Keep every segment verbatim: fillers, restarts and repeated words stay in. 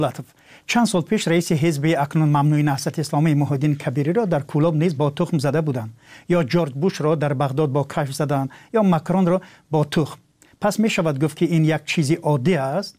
لطف چند سال پیش رئیس حزب اکنون ممنوع نهضت اسلامی محی‌الدین کبیری را در کولاب نیز با تخم زده بودند، یا جورج بوش را در بغداد با کشف زدند، یا ماکرون را با تخم. پس می شود گفت که این یک چیزی عادی است؟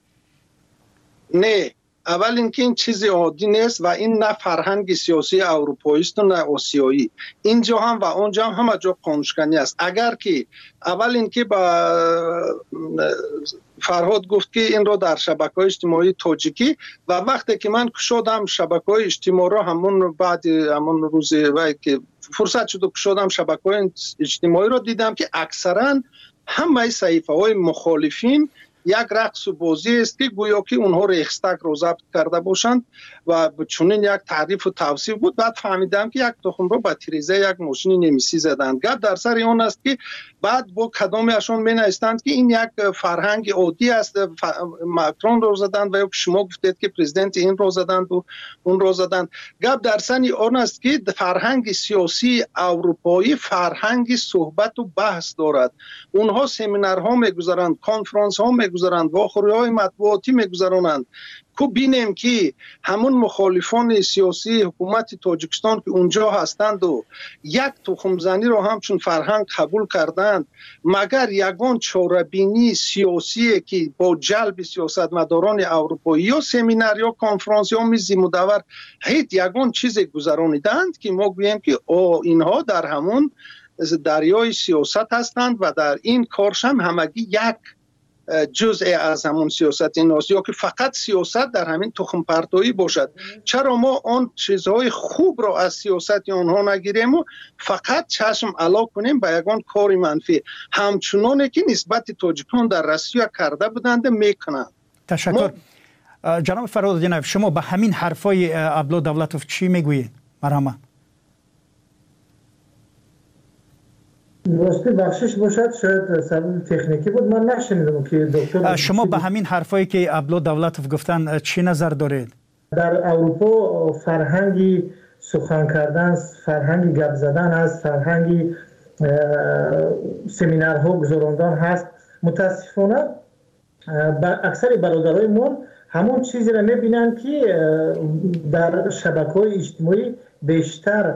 نه، اول اینکه این چیزی عادی نیست و این نه فرهنگ سیاسی اروپایی است و نه آسیایی. اینجا هم و اونجا هم همه جا قانونشکنی است. اگر که اول اینکه با فرهاد گفت که این رو در شبکه‌های اجتماعی تاجیکی و وقتی که من کشادم شبکه‌های اجتماعی رو همون بعد همون روز وقتی که فرصت شد کشادم شبکه‌های اجتماعی رو دیدم که اکثرا همه صحیفه‌های مخالفین یک رقص و بازی است که گویا که اونها ریخستک رو ضبط کرده باشند و چنین یک تعریف و توصیف بود. بعد فهمیدم که یک تخم رو با تیریزه یک ماشین نمیسی زدند. گپ در سر اون است که بعد با کدامشون مینایستند که این یک فرهنگ عادی است. ماکرون رو زدند و یا شما گفتید که پرزیدنت این رو زدند و اون رو زدند. گپ در سر اون است که فرهنگ سیاسی اروپایی فرهنگ صحبت و بحث دارد. اونها سمینارها میگذارند، کنفرانس ها میگذارند، واخوری های مطبوعاتی میگذارند. کو بینیم که همون مخالفان سیاسی حکومت تاجیکستان که اونجا هستند و یک تخم زنی رو همچون فرهنگ قبول کردند، مگر یگان چاره‌بینی سیاسی که با جلب سیاستمداران اروپایی یا سمینار یا کنفرانس یا میز مدور هیچ یگان چیز گذرانیدند که ما گوییم که او اینها در همون دریای سیاست هستند و در این کارش هم همگی یک جزء از همون سیاست این است، یا که فقط سیاست در همین تخم پرتایی باشد. چرا ما آن چیزهای خوب را از سیاست آنها نگیریم و فقط چشم علا کنیم به یگان کار منفی، همچنانه که نسبت تاجیکان در روسیه کرده بودند میکنند. تشکر. ما... جناب فرهادینایف، شما به همین حرفای عبدالله دولتوف چی میگویید؟ مرحبا. راستی بخشش باشد، شاید سبب تکنیکی بود، من نشنیدم که دکتر. شما به همین حرفایی که عبدالله دولتوف گفتن چی نظر دارید؟ در اروپا فرهنگی سخن کردن، فرهنگی گپ زدن هست، فرهنگی سمینارها گذراندن هست. متاسفانه اکثر برادرای ما همون چیزی را میبینن که در شبکه‌های اجتماعی بیشتر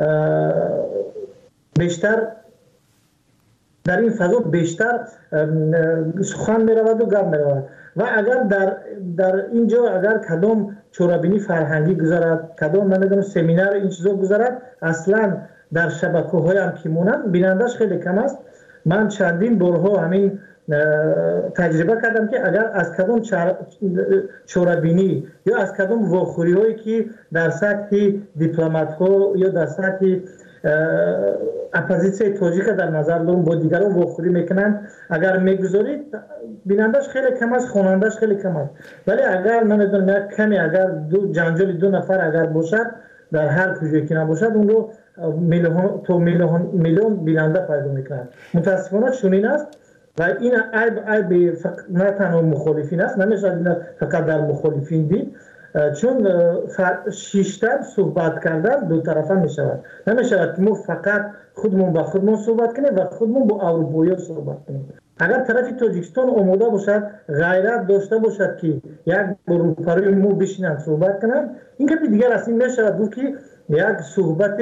بیشتر در این فضا بیشتر سخن می رود و گپ می رود و اگر در در اینجا اگر کدام چورابینی فرهنگی گذارد، کدام نمیدونم سمینار این چیزا گذارد، اصلا در شبکه های هم که مونن بینندش خیلی کم است. من چندین بارها همین تجربه کردم که اگر از کدام چورابینی یا از کدام واخوری هایی که در سطح دیپلمات ها یا در سطح اپوزیسیون تاجیک در نظر دارم با دیگران واخوری میکنن، اگر میگذارید بینندش خیلی کم است، خوانندش خیلی کم است. ولی اگر نمیدونم یک کمی اگر دو جنجال دو نفر اگر باشد در هر کجایی که نباشد اون رو میلیون تو میلیون میلیون بیننده پیدا میکنن. متاسفانه چنین است و این عیب عیب نه تنها مخالفین است، نمیشه فقط در مخالفین دید، چون شیشتر صحبت کردن دو طرفه می شود. نمی شود که ما فقط خودمون با خودمون صحبت کنیم و خودمون با اروپایی صحبت کنیم. اگر طرف تاجیکستان آماده باشد، غیرت داشته باشد که یک اروپایی مو بشینن صحبت کنن، این که دیگر از این می شود بود که یک صحبت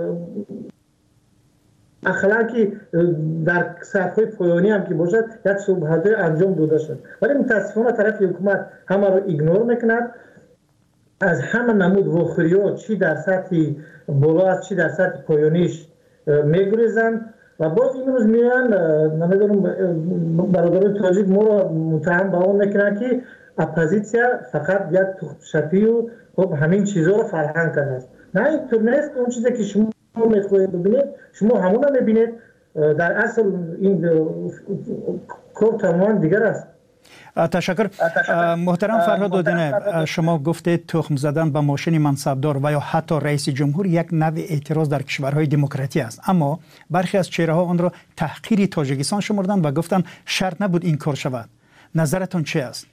اخلاقی در سطح پایانی هم که باشد یک صحبت انجام داده شد. ولی متاسفانه طرف حکومت همه رو ایگنور میکند، از همه نمود واخوری‌ها چی در سطح بالا است چی در سطح پایانیش میگریزند و باز این روز میان نمیدونم برادران تاجیک ما رو متهم به اون میکنن که اپوزیسیا فقط یک تخم‌شپی و خب همین چیزها رو فرهنگ کرده است. نه اینطور نیست. اون چیزی که شما میخواهید ببینید شما همون رو میبینید. در اصل این کار تماما دیگر است. تشکر. محترم فرهادینایف، شما گفتید تخم زدن به ماشین منصبدار و یا حتی رئیس جمهور یک نوع اعتراض در کشورهای دموکراتی است، اما برخی از چهره ها آن را تحقیر تاجیکستان شمردند و گفتند شرط نبود این کار شود. نظرتون چه است؟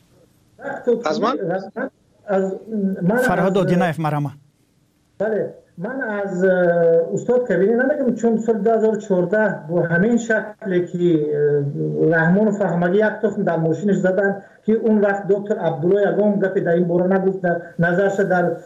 از من فرهادینایف مرحبا. بله، من از استاد کبیری نمیگم، چون سال دو هزار و چهارده با همین شکلی که رحمان و فهمگی یک تخم در ماشینش زدن که اون وقت دکتر عبدالله یگام گفت در این باره نگفت، در نظرش در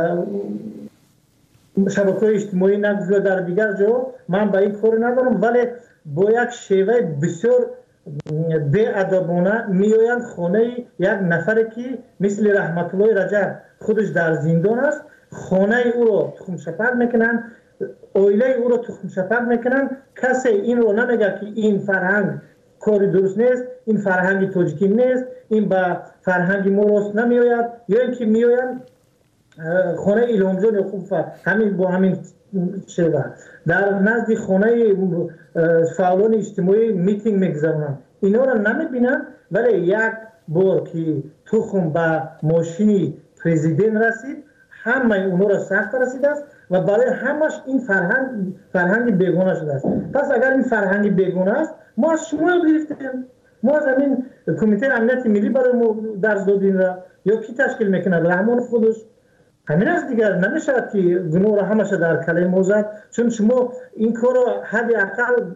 شبکه‌های اجتماعی نگفت و در دیگر جا، من به این کار ندارم، ولی با یک شیوه بسیار بی‌ادبانه میآیند خانه یک نفر که مثل رحمت الله رجب خودش در زندان است، خانه او رو تخم شپر میکنن، اویله او رو تخم شپر میکنن. کسی این رو نمیگه که این فرهنگ کاری درست نیست، این فرهنگ تاجیکی نیست، این به فرهنگ ما راست نمیآید، یا اینکه میآیند خانه ایلام جان خوب همین با همین شیوه در نزد خانه فعالان اجتماعی میتینگ میگذارن، اینا رو نمیبینن. ولی یک بار که تخم به ماشین پرزیدنت رسید، همه اونها را سخت رسیده است و برای همش این فرهنگ فرهنگ بیگانه شده است. پس اگر این فرهنگ بیگانه است، ما از شما گرفتیم، ما از همین کمیته امنیت ملی برای ما درس دادین را، یا کی تشکیل میکنه؟ رحمان خودش. همین از دیگر نمیشه که گناه را همش در کلمه موزد، چون شما این کار را حداقل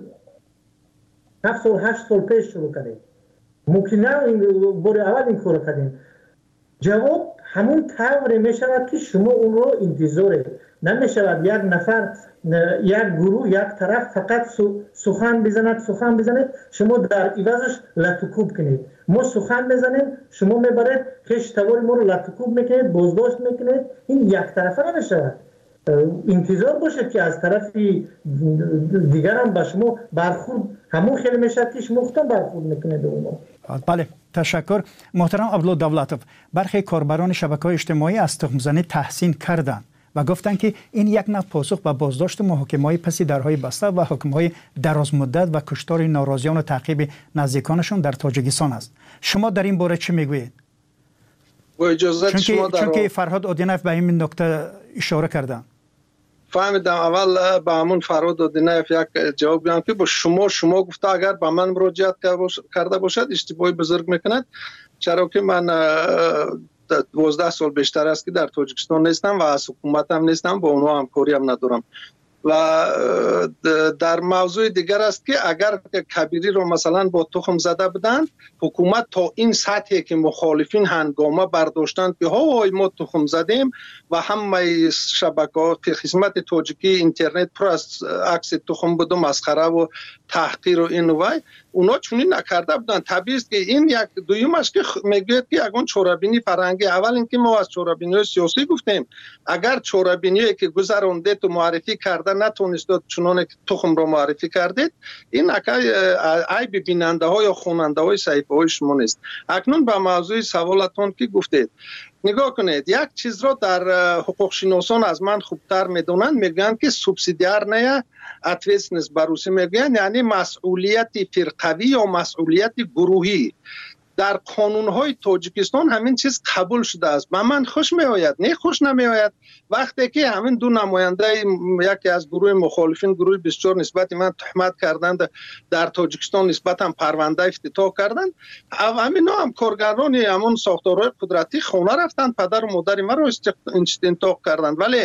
هفت سال هشت سال پیش شروع کردید، ممکن نه این بار اول این کار کردیم. جواب همون طوری می شود که شما اون رو انتظار نمی شود یک نفر یک گروه یک طرف فقط سخن بزند سخن بزنید، شما در عوضش لطوکوب کنید. ما سخن بزنیم، شما میبرید خش توار ما رو لطوکوب میکنید، بازداشت میکنید. این یک طرفه نمی شود. انتظار باشد که از طرف دیگر هم به شما برخورد همون خیلی میشد که شما خودتان برخورد میکنید اونو. بله، تشکر. محترم عبدالله دولتوف، برخی کاربران شبکه‌های اجتماعی از تخم‌زنی تحسین کردند و گفتند که این یک نوع پاسخ به بازداشت محاکمه‌های پس درهای بسته و حکم‌های درازمدت و کشتار ناراضیان و تعقیب نزدیکانشان در تاجیکستان است. شما در این باره چی میگویید؟ با اجازه شما در چون که فرهاد اودینایف به این نکته اشاره کردند. فهمیدم. اول با همون فرهاد اودینایف یک جواب بدم که با شما شما گفته اگر به من مراجعت کرده باشد اشتباهی بزرگ میکند، چرا که من دوازده سال بیشتر است که در تاجیکستان نیستم و از حکومت هم نیستم، با اونها همکاری هم ندارم. و در موضوع دیگر است که اگر کبیری رو مثلا با تخم زده بدن، حکومت تا این سطحی که مخالفین هنگامه برداشتند که ها ما تخم زدیم و همه شبکه‌ها خدمت تاجیکی اینترنت پر از عکس تخم بود و مسخره و تحقیر و این و اونا چونین نکرده بودن. طبیعی است که این یک دویمش که میگوید که اگه چورابینی فرهنگی، اول اینکه ما از چورابینی سیاسی گفتیم، اگر چورابینی که گذرونده تو معرفی کرده نتونست چنان که تخم رو معرفی کردید، این اکای عیب بیننده ها یا خواننده های صحیفه های شما نیست. اکنون به موضوع سوالتون که گفتید نگاه کنید، یک چیز رو در حقوق شناسان از من خوبتر میدونن، میگن که سوبسیدیار نه اتویسنس بروسی میگن، یعنی مسئولیت فرقوی یا مسئولیت گروهی. در قانون‌های تاجیکستان همین چیز قبول شده است. به من خوش میآید، نه خوش نمیآید وقتی که همین دو نماینده یکی از گروه مخالفین، گروه بیست و چهار نسبت من تهمت کردند در تاجیکستان، نسبت هم پرونده افتتاح کردند. همین هم کارگران همون ساختارهای قدرتی خونه رفتند، پدر و مادر ما رو استنطاق کردند. ولی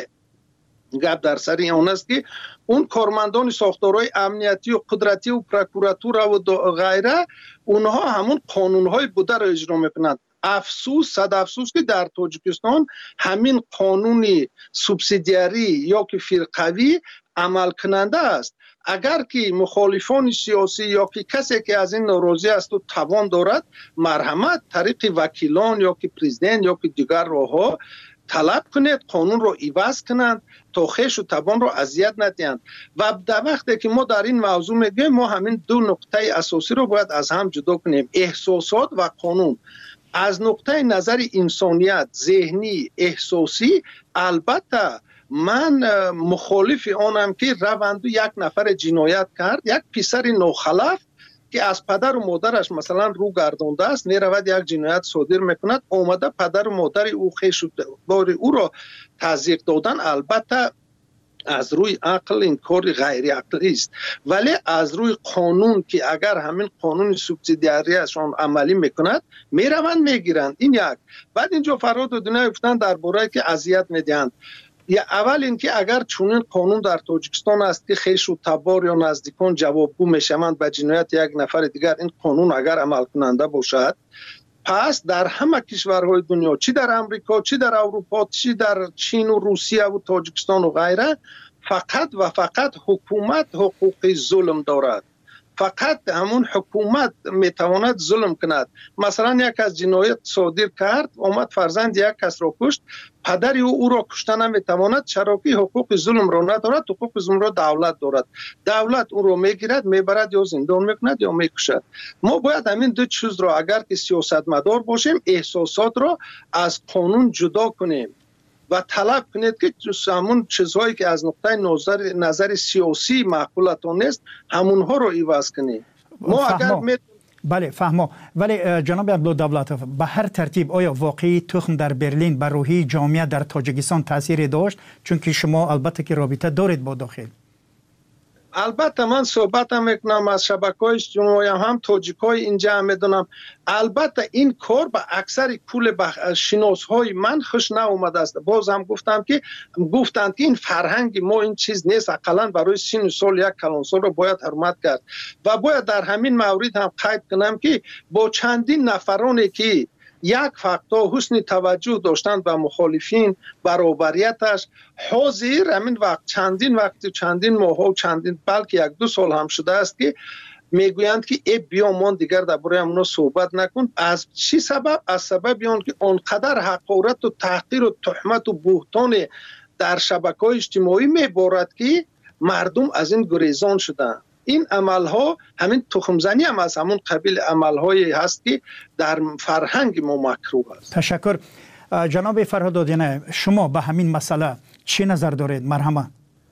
گپ در سر اون است که اون کارمندان ساختارهای امنیتی و قدرتی و پروکوراتور و غیره، اونها همون قانونهای بوده را اجرا میکنند. افسوس، صد افسوس که در تاجیکستان همین قانونی سوبسیدیاری یا که فرقوی عمل کننده است. اگر که مخالفان سیاسی یا که کسی که از این ناراضی است و توان دارد، مرحمت طریق وکیلان یا که پرزیدنت یا که دیگر راهها طلب کنید، قانون رو عوض کنند تا خویش و توان رو اذیت ندهند. و در وقتی که ما در این موضوع میگیم، ما همین دو نقطه اساسی رو باید از هم جدا کنیم، احساسات و قانون. از نقطه نظر انسانیت، ذهنی، احساسی، البته من مخالف آنم که روند یک نفر جنایت کرد، یک پسر نوخلف که از پدر و مادرش مثلا رو گردانده است، میرود یک جنایت صادر میکند، اومده پدر و مادر او خویش بار او را تضییق دادن، البته از روی عقل این کار غیر عقلی است. ولی از روی قانون که اگر همین قانون سوبسیدیاری ازشان عملی میکند، میروند میگیرند. این یک. بعد اینجا فرهاد اودینایف گفتن درباره که اذیت میدهند. یا اول اینکه اگر چنین قانون در تاجیکستان است که خویش و تبار یا نزدیکان جوابگو میشوند به جنایت یک نفر دیگر، این قانون اگر عمل کننده باشد، پس در همه کشورهای دنیا، چی در امریکا، چی در اروپا، چی در چین و روسیه و تاجیکستان و غیره، فقط و فقط حکومت حقوق ظلم دارد. فقط همون حکومت میتواند ظلم کند. مثلا یک از جنایت صادر کرد، اومد فرزند یک کس را کشت، پدری او او را کشته نمیتواند، چرا که حقوق ظلم را ندارد. حقوق ظلم را دولت دارد. دولت او را میگیرد، میبرد یا زندان میکند یا میکشد. ما باید همین دو چیز را، اگر که سیاستمدار باشیم، احساسات را از قانون جدا کنیم و طلب کنید که همون چیزهایی که از نقطه نظر نظر سیاسی معقولتان نیست، همونها رو عوض کنید. ما اگر می... بله فهمو. ولی جناب عبدالدولتوف، به هر ترتیب آیا واقعی تخم در برلین بر روحی جامعه در تاجیکستان تاثیر داشت؟ چون که شما البته که رابطه دارید با داخل. البته من صحبتم میکنم از شبکه‌های اجتماعی، هم تاجیکای اینجا هم میدونم. البته این کار به اکثر کل شناسهای من خوش ناومده است. باز هم گفتم که گفتند که این فرهنگ ما این چیز نیست، اقلا برای سن سال یک کلانسال رو باید حرمت کرد. و باید در همین مورد هم قید کنم که با چندین نفرانی که یک فقطا حسن توجه داشتند به مخالفین برابریتش، حاضر همین وقت چندین وقت چندین ماه و چندین بلکه یک دو سال هم شده است که میگویند که ای بیا من دیگر درباره اونا صحبت نکن. از چی سبب؟ از سبب آن که آنقدر حقارت و تحقیر و تهمت و بهتان در شبکه‌های اجتماعی میبارد که مردم از این گریزان شدند. این عملها همین تخمزنی هم از همون قبیل عملهایی هست که در فرهنگ ما مکروه است. تشکر. جناب فرهاد آدینه، شما به همین مسئله چی نظر دارید؟ مرحمت.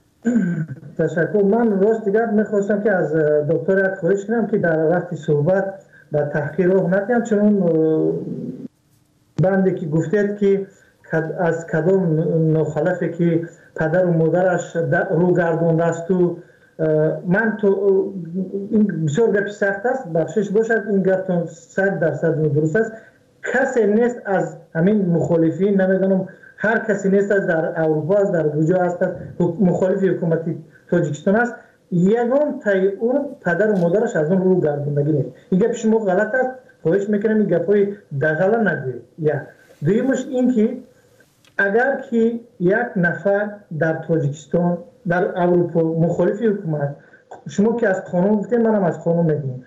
تشکر. من راست دیگر میخواستم که از دکتر یک خواهش کنم که در وقت صحبت و تحقیر رو نکنم، چون بنده که گفتید که از کدام ناخلفی که پدر و مادرش رو گردونده است و من تو این بسیار گپی سخت است، بخشش باشد این گفتم صد درصد درست است. کسی نیست از همین مخالفین، نمیدونم هر کسی نیست از در اروپا از در کجا است مخالف حکومت تاجیکستان است، یگان تای اون پدر و مادرش از اون رو گردوندگی نیست. این گپ شما غلط است، خواهش میکنم این گپای دغلا نگویید. یا دویمش این که اگر که یک نفر در تاجیکستان در اروپا مخالف حکومت، شما که از قانون گفتید، منم از قانون میگم،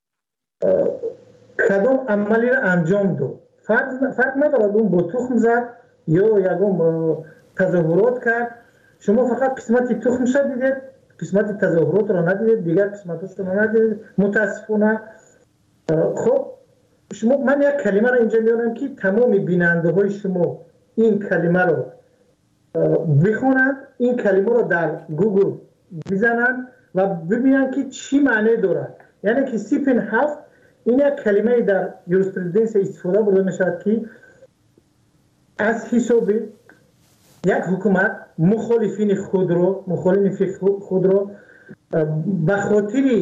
کدام عملی را انجام داد، فرق فرق ندارد اون با تخم زد یا یگام تظاهرات کرد، شما فقط قسمت تخمش را دیدید، قسمت تظاهرات را ندیدید، دیگر قسمتش را ندیدید. متاسفانه خب شما، من یک کلمه را اینجا میارم که تمام بیننده های شما این کلمه رو بخونند، این کلمه رو در گوگل بزنند و ببینند که چی معنی دارد. یعنی که سیپین هفت این یک کلمه در یوریسپرودنس استفاده برده میشود که از حساب یک حکومت مخالفین خود رو مخالفین خود رو به خاطر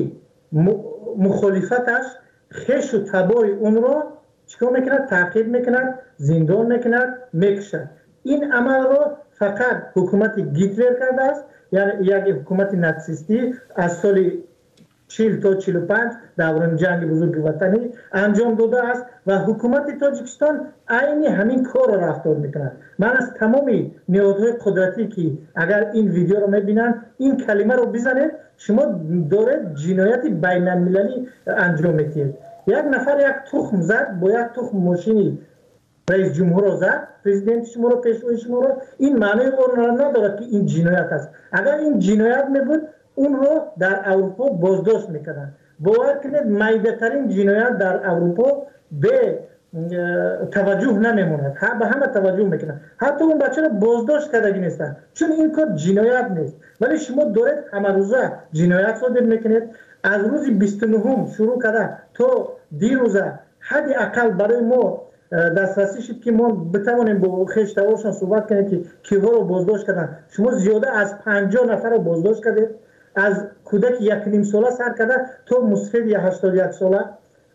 مخالفتش خش و تبار اون رو چیکار میکند؟ تعقیب میکند، زندان میکند، میکشد. این عمل رو فقط حکومت گیتلر کرده است، یعنی یک حکومت ناتسیستی از سال چهل تا چهل و پنج دوران جنگ بزرگ وطنی انجام داده است و حکومت تاجیکستان عین همین کار را رفتار میکند. من از تمام نهادهای قدرتی که اگر این ویدیو رو میبینن این کلمه رو بزنید، شما دارید جنایت بین المللی انجام میدید. یک نفر یک تخم زد، با یک تخم ماشینی رئیس جمهور رو زد، پرزیدنت شما رو، پیشوای شما رو، این معنی اون ندارد که این جنایت است. اگر این جنایت میبود اون رو در اروپا بازداشت میکردن. باور کنید میده‌ترین جنایت در اروپا به توجه نمیموند، به همه توجه میکنن، حتی اون بچه رو بازداشت کردگی نیستن، چون این کار جنایت نیست. ولی شما دارید همه روزه جنایت صادر میکنید. از روز بیست و نه شروع کرده تا دیروزه حد اقل برای ما دسترسی شد که ما بتوانیم با خشتوارشان صحبت کنیم که کیها رو بازداشت کردن. شما زیاده از پنجاه نفر رو بازداشت کردید، از کودک یک نیم ساله سر کرده تا مسفید یا هشتاد و یک ساله.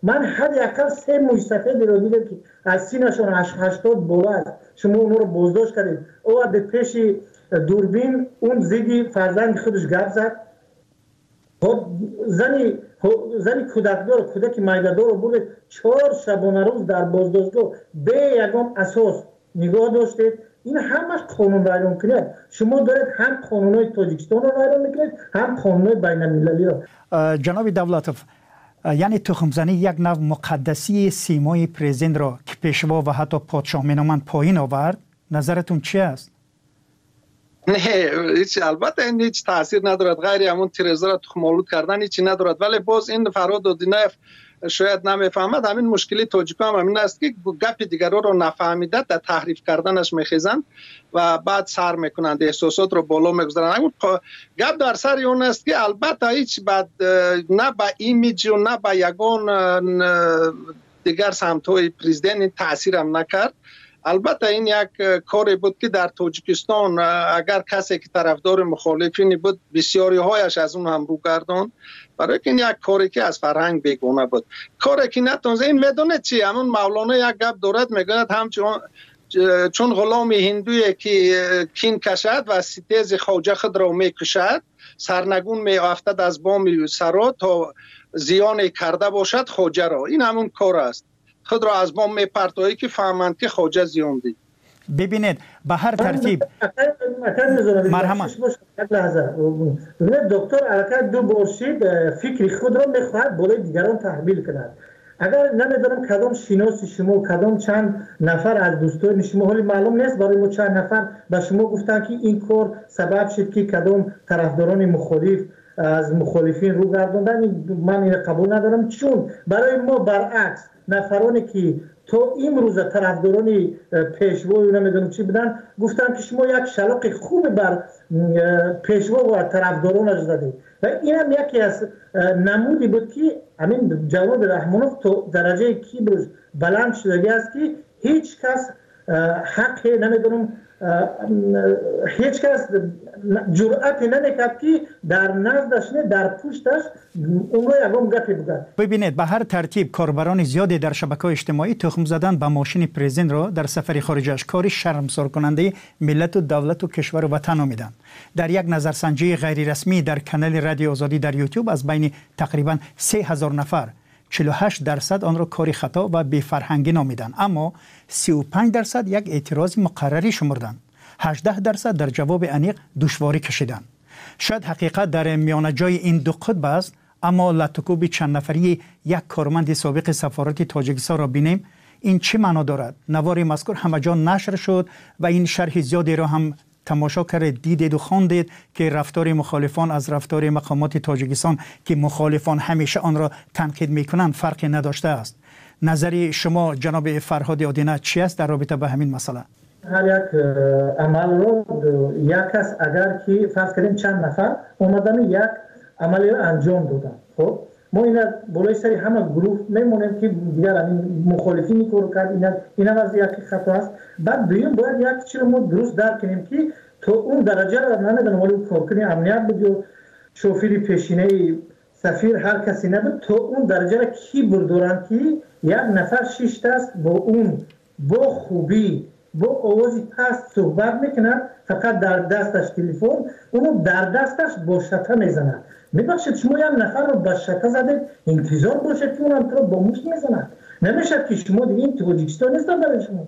من حداقل سه موج سفید رو دیدم که از سینه‌شون هشتاد بالا است. شما اون رو بازداشت کردید. او به پیش دوربین اون زیدی فرزند خودش گپ زد. خب زنی زنی کودکدار کودک مایده‌دار رو برد چهار شبانه روز در بازداشتگاه به یگان اساس نگاه داشتید. این همش قانون ویران کنید. شما دارید هم قانون‌های تاجیکستان رو ویران میکنید هم قانون‌های بین‌المللی رو. جناب دولتوف، یعنی تخمزنی یک نوع مقدسی سیمای پرزیدنت را که پیشوا و حتی پادشاه مینامند پایین آورد، نظرتون چی است؟ نه هیچ، البته این هیچ تاثیر ندارد، غیر همون تیرزا را تخم‌آلود کردن هیچی ندارد. ولی باز این فرهاد دودینف شاید نمیفهمد. همین مشکلی تاجیک‌ها هم همین است که گپ دیگرها رو نفهمیده در تحریف کردنش میخیزند و بعد سر میکنند، احساسات رو بالا میگذارند. گپ در سر اون است که البته هیچ بعد نه به ایمیج و نه به یگان دیگر سمت‌های پرزیدنت این تاثیر هم نکرد. البته این یک کاری بود که در تاجیکستان اگر کسی که طرفدار مخالفین بود بسیاری هایش از اون هم رو گردان، برای که این یک کاری که از فرهنگ بیگانه بود، کاری که نتونست. این میدونه چی؟ همون مولانا یک گپ دارد، میگوید همچون چون غلام هندویی که کین کشد و ستیز خواجه خود را میکشد، سرنگون میافتد از بام سرا تا زیان کرده باشد خواجه را. این همون کار است، خود را از بام میپرتایی که فهمند که خواجه زیان دید. ببینید به هر ترتیب مرحمت دکتر حرکت دو برشید فکر خود را میخواهد بالای دیگران تحمیل کند. اگر نمیدونم کدام شناس شما کدام چند نفر از دوستان شما، حالی معلوم نیست برای ما چند نفر به شما گفتن که این کار سبب شد که کدام طرفداران مخالف از مخالفین رو گرداندن، من این قبول ندارم. چون برای ما برعکس نفرانی که تو امروز طرفداران پیشوا و نمیدونم چی بودن گفتن که شما یک شلاق خوب بر پیشوا و طرفدارانش زدید و این هم یکی از نمودی بود که همین جواد رحمانوف تو درجه کیبرش بلند شده است که هیچ کس حق نمیدونم هیچ کس جرأت نمیکرد که در نزدش نه در پشتش اون رو یکم گپی بگه. ببینید به هر ترتیب کاربران زیادی در شبکه‌های اجتماعی تخم زدن به ماشین پرزیدنت را در سفر خارجش کاری شرمسار کننده ملت و دولت و کشور و وطن نامیدند. در یک نظرسنجی غیر رسمی در کانال رادیو آزادی در یوتیوب از بین تقریبا سه هزار نفر چهل و هشت درصد آن را کاری خطا و بی فرهنگی نامیدند، اما سی و پنج درصد یک اعتراض مقرری شمردند. هجده درصد در جواب انیق دشواری کشیدند. شاید حقیقت در میانه جای این دو قطب است، اما لطکوب چند نفری یک کارمند سابق سفارت تاجیکستان را بینیم. این چه معنا دارد؟ نوار مذکور همه جا نشر شد و این شرح زیادی را هم تماشا کردید، دیدید و خواندید که رفتار مخالفان از رفتار مقامات تاجیکستان که مخالفان همیشه آن را تنقید میکنند فرقی نداشته است. نظر شما جناب فرهاد آدینه چی است در رابطه با همین مسئله؟ هر یک عمل رو یک کس اگر که فرض کنیم چند نفر اومدن یک عملی رو انجام دادن، خب ما اینا بالای سری همه گروه میمونیم که دیگر این مخالفینی کارو کرد، اینا اینا از یک خطا است. بعد دویم باید یک چیز رو ما درست درک کنیم که تو اون درجه رو نمیدونم ولی کارکنی امنیت بود یا شوفیر پیشینه سفیر هر کسی نبود، تو اون درجه رو کی بردارن که یک نفر شش دست با اون با خوبی با آوازی پست صحبت میکنن، فقط در دستش تلفن، اونو در دستش با شته میزنن. میبخشید شما یک نفر رو با شته زدید انتظار باشه که اونم تو رو با مشت میزنن. نمیشه که شما دیگه این تاجیکستان نیست برای شما.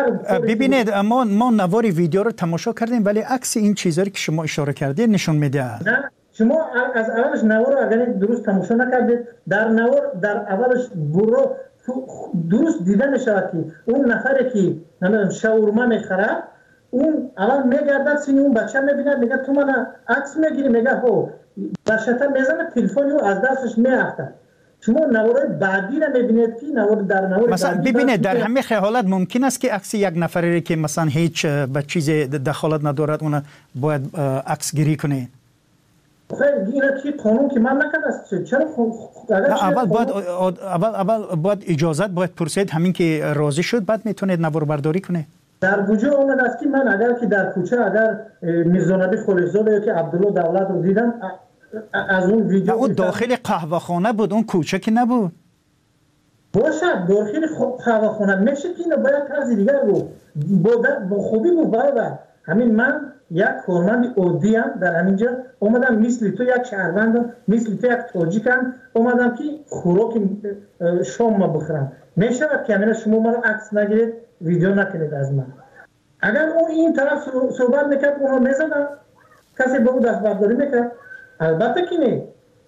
ببینید ما ما نوار ویدیو رو تماشا کردیم ولی عکس این چیزایی که شما اشاره کردید نشون میده. نه شما از اولش نوار رو اگر درست تماشا نکردید، در نوار در اولش برو درست دیده نشود که اون نفری که نمیدونم شاورما میخره اون اول میگردد سینی اون بچه میبینه میگه تو من عکس میگیری، میگه هو بچه‌تا میزنه تلفن رو از دستش میافته. شما نوار بعدی رو میبینید که نوار در نوار مثلا ببینید در همه حالت ممکن است که عکس یک نفری که مثلا هیچ به چیز دخالت ندارد اون باید عکس گیری کنه. خیلی اینا که قانون که من نکرده است. چرا اول باید اول اول باید اجازت باید پرسید، همین که راضی شد بعد میتونید نوار برداری کنه. در گوجه اومد است که من اگر که در کوچه اگر میرزانبی خلیزاده یا که عبدالله دولت رو دیدم از اون ویدیو اون داخل قهوه خانه بود، اون کوچه که نبود. باشد داخل خواهخونه میشه که اینو باید طرز دیگر رو با خوبی رو برده. همین من یک کارمند عادی ام در همینجا اومدم مثل تو یک شهروندم مثل تو یک تاجیکم اومدم که خوراک شام ما بخورم. میشود که همین شما ما رو عکس نگیرید ویدیو نکنید از من. اگر اون این طرف صحبت میکرد اونو میزدم کسی به اون دست برداری میکرد؟ البته که نه.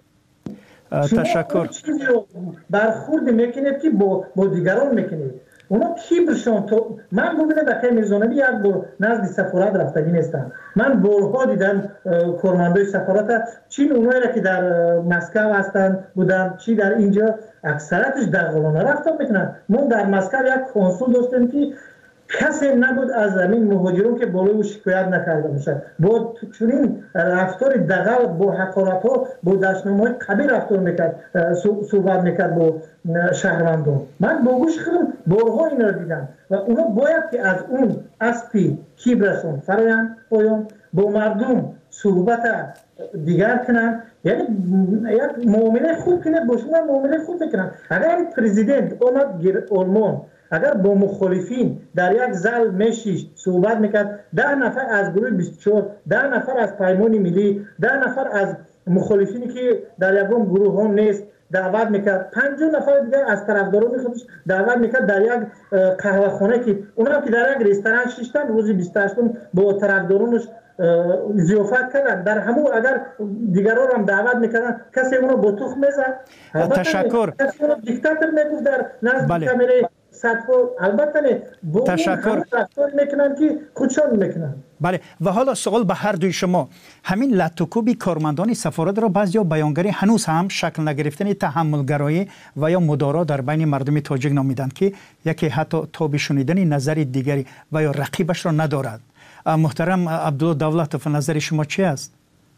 تشکر. چیزی رو برخورد میکنید که با, با دیگران میکنید. اونا کیبرشون تو من ببینم بخیر میرزانوی یک بار نزد سفارت رفتگی نیستم. من بارها دیدم کارمندای سفارت چین اونایی را که در مسکو هستن بودن چی در اینجا اکثرتش دغلانه رفتار میکنن. ما در مسکو یک کنسول داشتیم که کسی نبود از زمین مهاجرون که بالای او شکایت نکرده باشد. با چنین رفتار دغل با حقارت ها با دشنامه‌های قبیح رفتار میکرد صحبت میکرد با شهروندان. من با گوش خودم بارها این را دیدم و اونا باید که از اون اسپی کیبرشون فرایند پایان با مردم صحبت دیگر کنن. یعنی یک معامله خوب کنه با شما معامله خوب میکنن. اگر پرزیدنت اومد گیر آلمان اگر با مخالفین در یک زل میشیش صحبت میکرد ده نفر از گروه بیست و چهار ده نفر از پیمان ملی ده نفر از مخالفینی که در یکم گروه هم نیست دعوت میکرد پنجاه نفر دیگر از طرفداران خودش دعوت میکرد در یک قهوه خانه که اونها که در یک رستوران شیشتن روزی بیست و هشتم با طرفدارانش ضیافت کردن. در همون اگر دیگران هم دعوت میکردن کسی اونو با تخم میزد. تشکر. کسی اونو دیکتاتور میگفت در نزد کامره صدفو. البته نه با تشکر. رفتار میکنن که خودشان میکنن. بله و حالا سوال به هر دوی شما همین لطوکوبی کارمندان سفارت را بعضیا بیانگری هنوز هم شکل نگرفتن تحملگرایی و یا مدارا در بین مردم تاجیک نامیدند که یکی حتی تاب شنیدن نظر دیگری و یا رقیبش را ندارد. محترم عبدالله دولتوف نظر شما چی است؟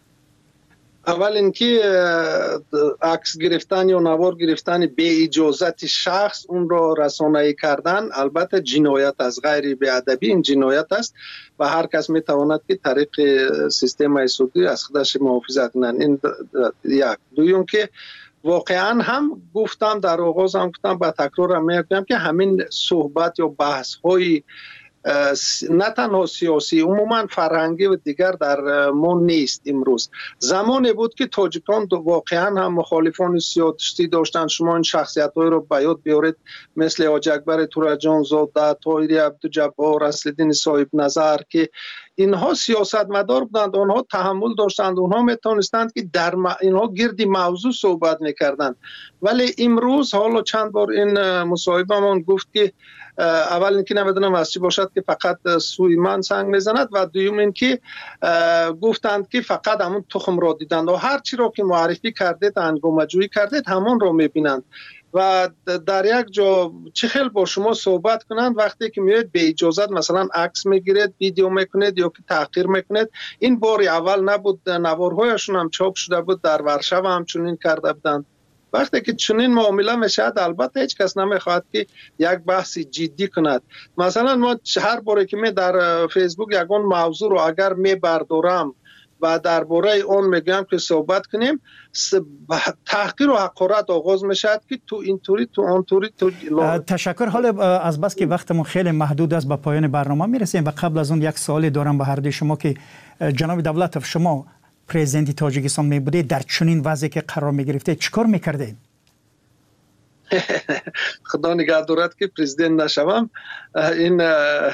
اول اینکه عکس گرفتن یا نوار گرفتن به اجازت شخص اون را رسانه‌ای کردن البته جنایت است، غیر بی‌ادبی این جنایت است و هر کس میتواند که طریق سیستم سودی از خودش محافظت کنند. این یک. دوم که واقعا هم گفتم در آغاز هم گفتم با تکرار هم میگم که همین صحبت یا بحث های نه تنها سیاسی عموما فرهنگی و دیگر در ما نیست. امروز زمانی بود که تاجیکان واقعا هم مخالفان سیاسی داشتن. شما این شخصیت های رو به یاد بیارید مثل حاج اکبر تورجان زاده، طاهری عبدالجبار، اصل‌الدین صاحب نظر که اینها سیاستمدار بودند، آنها تحمل داشتند، آنها میتونستند که در م... اینها گردی موضوع صحبت میکردند. ولی امروز حالا چند بار این مصاحبه‌مان گفت که اول اینکه نمیدونم از چی باشد که فقط سوی من سنگ میزند و دوم اینکه گفتند که فقط همون تخم را دیدند و هر چی را که معرفی کردید انگامه‌جویی کردید همون را میبینند و در یک جا چه خیلی با شما صحبت کنند وقتی که میاد به اجازت مثلا عکس میگیرید ویدیو میکنید یا که تحقیر میکنید. این بار اول نبود، نوارهایشون هم چاپ شده بود، در ورشو هم چنین کرده بودند. وقتی که چنین معامله میشد البته هیچ کس نمیخواد که یک بحث جدی کند. مثلا ما هر باره که می در فیسبوک یگان موضوع رو اگر می بردارم و درباره اون میگم که صحبت کنیم تحقیر و حقارت آغاز میشد که تو اینطوری تو اونطوری تو تشکر. حالا از بس که وقتمون خیلی محدود است به پایان برنامه میرسیم و قبل از اون یک سوالی دارم به هر دوی شما که جناب دولتوف شما پرزیدنت تاجیکستان می بودید در چنین وضعی که قرار می گرفتید چیکار میکردید؟ خدا نگهدارد که پرزیدنت نشوم. این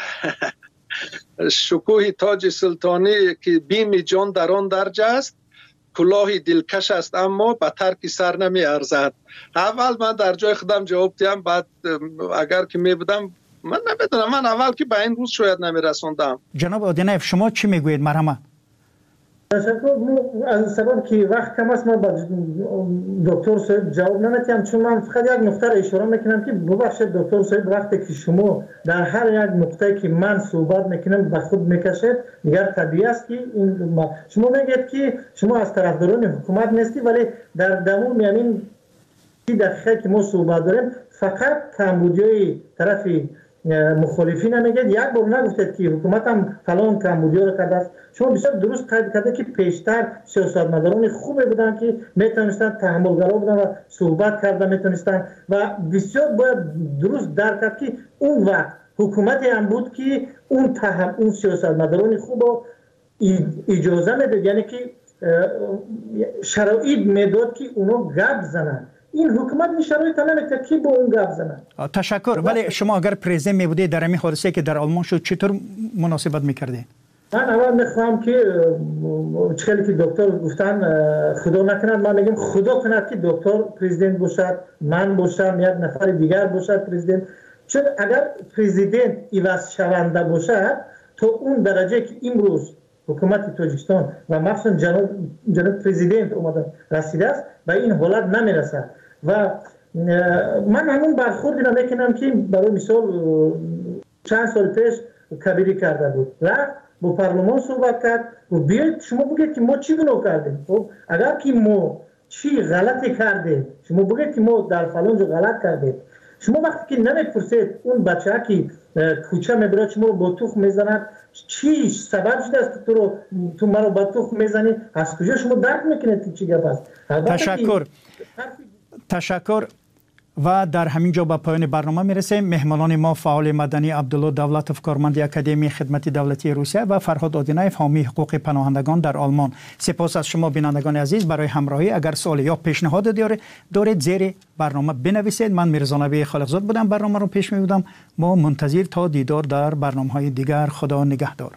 شکوه تاج سلطانی که بیم جان در آن درجه است، کلاه دلکش است اما به ترک سر نمی ارزد. اول من در جای خودم جواب دیم، بعد اگر که می بودم من نمیدونم، من اول که به این روز شاید نمی رسوندم. جناب آدینایف شما چی میگویید؟ مرحمت. تشکر. از سبب که وقت کم است من با دکتر صاحب جواب نمیتونم، چون من فقط یک نقطه را اشاره میکنم که ببخشید دکتر صاحب وقتی که شما در هر یک نقطه که من صحبت میکنم به خود میکشید دیگر طبیعی است که شما میگید که شما از طرفداران حکومت نیستی، ولی در دمون همین دقیقه که ما صحبت داریم فقط کمبودیای طرف مخالفین میگه یک بار نگفتید که حکومت هم فلان کمبودی رو کرده است. شما بسیار درست قید کرده که پیشتر سیاستمداران خوبی بودن که میتونستن تحملگرا بودن و صحبت کرده میتونستن و بسیار باید درست درک کرد که اون وقت حکومتی هم بود که اون تهم اون سیاستمداران خوب رو اجازه میداد، یعنی که شرایط میداد که اونو گپ زنن. این حکومت این شرایط نمیده که با اون گپ زنن. تشکر. ولی شما اگر پرزیدنت می بودید در همین حادثه که در آلمان شد چطور مناسبت میکردین؟ من اول میخوام که چخیلی که دکتر گفتن خدا نکند، من میگم خدا کند که دکتر پرزیدنت باشد، من باشم، یک نفر دیگر باشد پرزیدنت. چون اگر پرزیدنت عوض شونده باشد تا اون درجه که امروز حکومت تاجیکستان و مخصوصا جناب جناب پرزیدنت اومدن رسیده است به این حالت نمیرسد. و من همون برخوردی را میکنم که برای مثال چند سال پیش کبیری کرده بود، رفت با پارلمان صحبت کرد و بیاید شما بگید که ما چی گناه کردیم. خب اگر که ما چی غلطی کردیم شما بگید که ما در فلان جا غلط کردیم. شما وقتی که نمیپرسید اون بچه که کوچه میبرد شما رو با تخم میزند چی سبب شده است تو رو تو مرا با تخم میزنی، از کجا شما درک میکنید که چی گپ است؟ تشکر. تشکر. و در همین جا به پایان برنامه میرسیم. مهمانان ما فعال مدنی عبدالله دولتوف، کارمند اکادمی خدمت دولتی روسیه و فرهاد آدینایف، حامی حقوق پناهندگان در آلمان. سپاس از شما بینندگان عزیز برای همراهی. اگر سوال یا پیشنهاد دارید زیر برنامه بنویسید. من میرزا نبی خالقزاد بودم، برنامه رو پیش میبردم. ما منتظر تا دیدار در برنامه‌های دیگر. خدا نگهدار.